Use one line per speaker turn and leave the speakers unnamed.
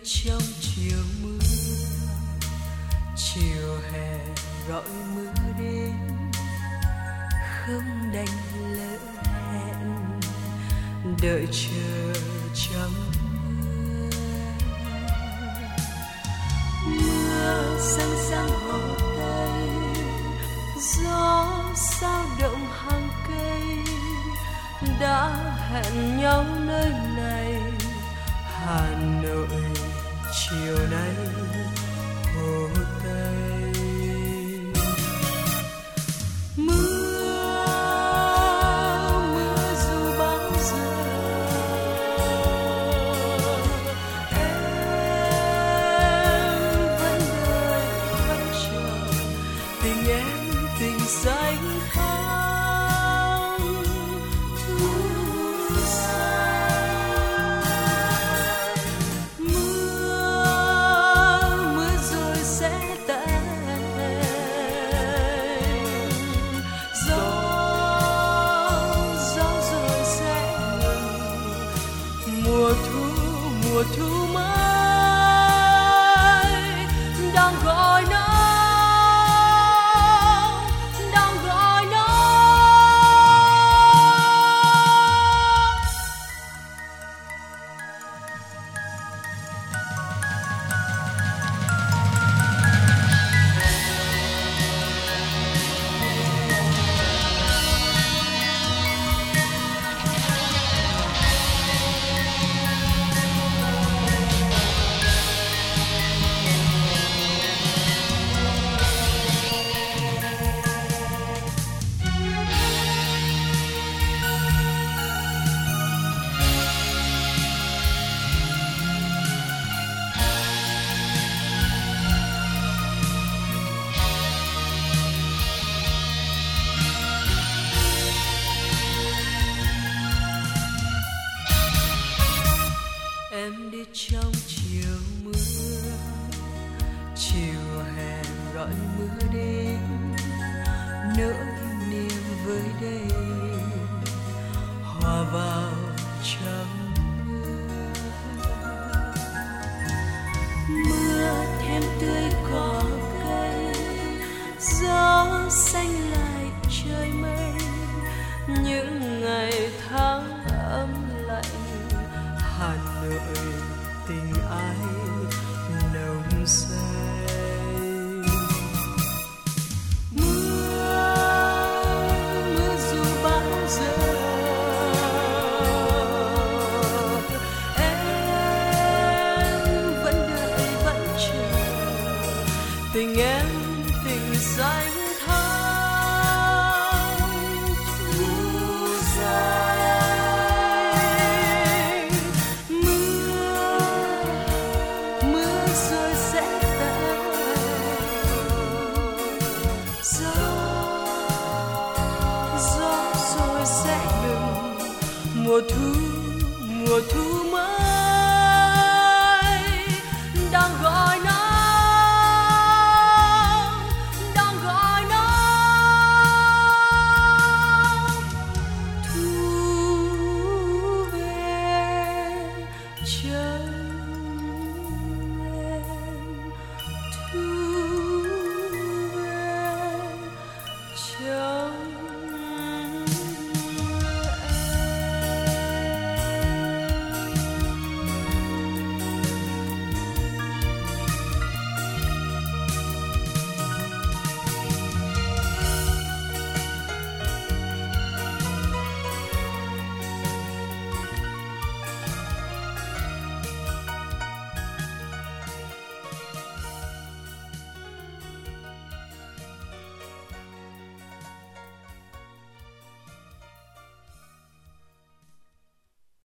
trong chiều mưa, chiều hè gọi mưa đến, không đành lỡ hẹn đợi chờ trong mưa răng răng hồ tây, gió sao động hàng cây, đã hẹn nhau nơi này. Hà Nội chiều nay hồ Tây. Mưa dù bao giờ em vẫn đợi vẫn chờ, tình em tình xanh thắm thu mùa thu mới đang gọi nó, đang gọi nó. Em đi trong chiều mưa, chiều hè gọi mưa đến, nỗi niềm với đêm hòa vào trong mưa thêm tươi cỏ cây, gió xanh lại trời mây, những ngày tháng ấm lạnh. Hà Nội tình ai nồng say. Mưa dù bao giờ em vẫn đợi vẫn chờ, tình em tình xanh thắm thu dài. Mùa thu